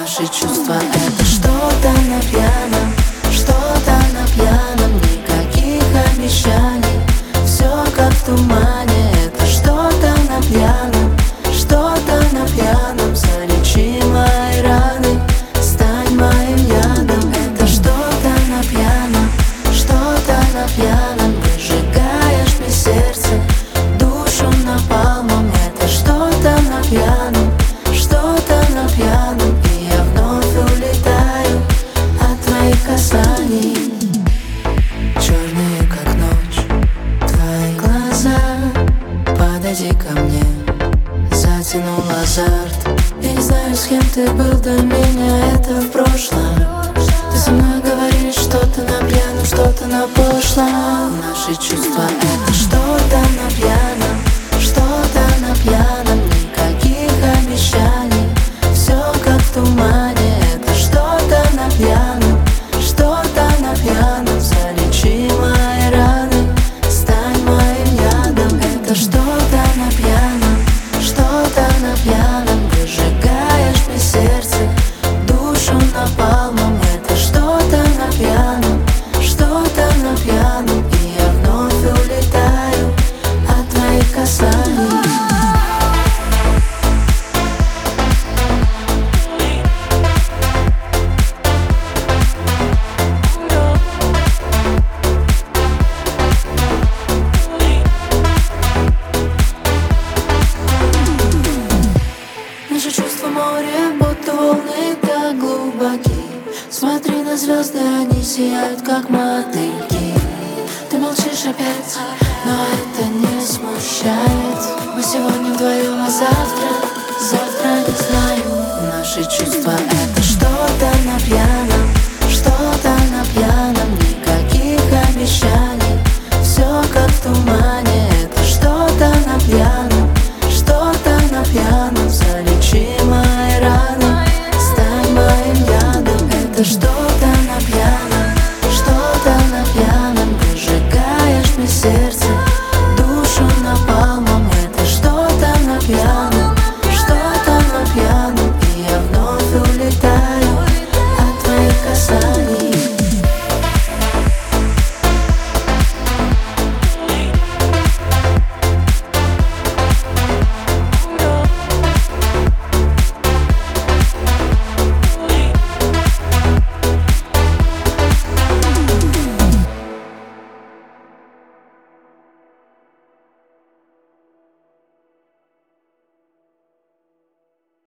Наши чувства — это что-то на пьяном, что-то на пьяном, никаких обещаний, все как в тумане. Это что-то на пьяном, что-то на пьяном, залечи мои раны, стань моим ядом. Это что-то на пьяном, что-то на пьяном, выжигаешь мне сердце, душу напалмом. Это что-то на пьяном, что-то на пьяном, и я вновь улетаю от твоих касаний. Черные как ночь твои глаза, подойди ко мне, затянул азарт. Я не знаю, с кем ты был до меня, это в прошлом. Ты со мной говоришь что-то на пьяном, что-то на пошлом. Наши чувства — это что-то на пьяном, что-то на пьяном, никаких обещаний, все как в тумане. Это что-то на пьяном, что-то на пьяном, залечи мои раны, стань моим ядом. Это что-то на пьяном, что-то на пьяном, выжигаешь мне сердце, душу напалмом. Это что-то на пьяном, что-то на пьяном, и я вновь улетаю от твоих касаний. Наши чувства море, будто волны так глубоки. Смотри на звезды, они сияют как мотыльки. Ты молчишь опять, но это не смущает. Мы сегодня вдвоем, а завтра не знаю. Наши чувства — это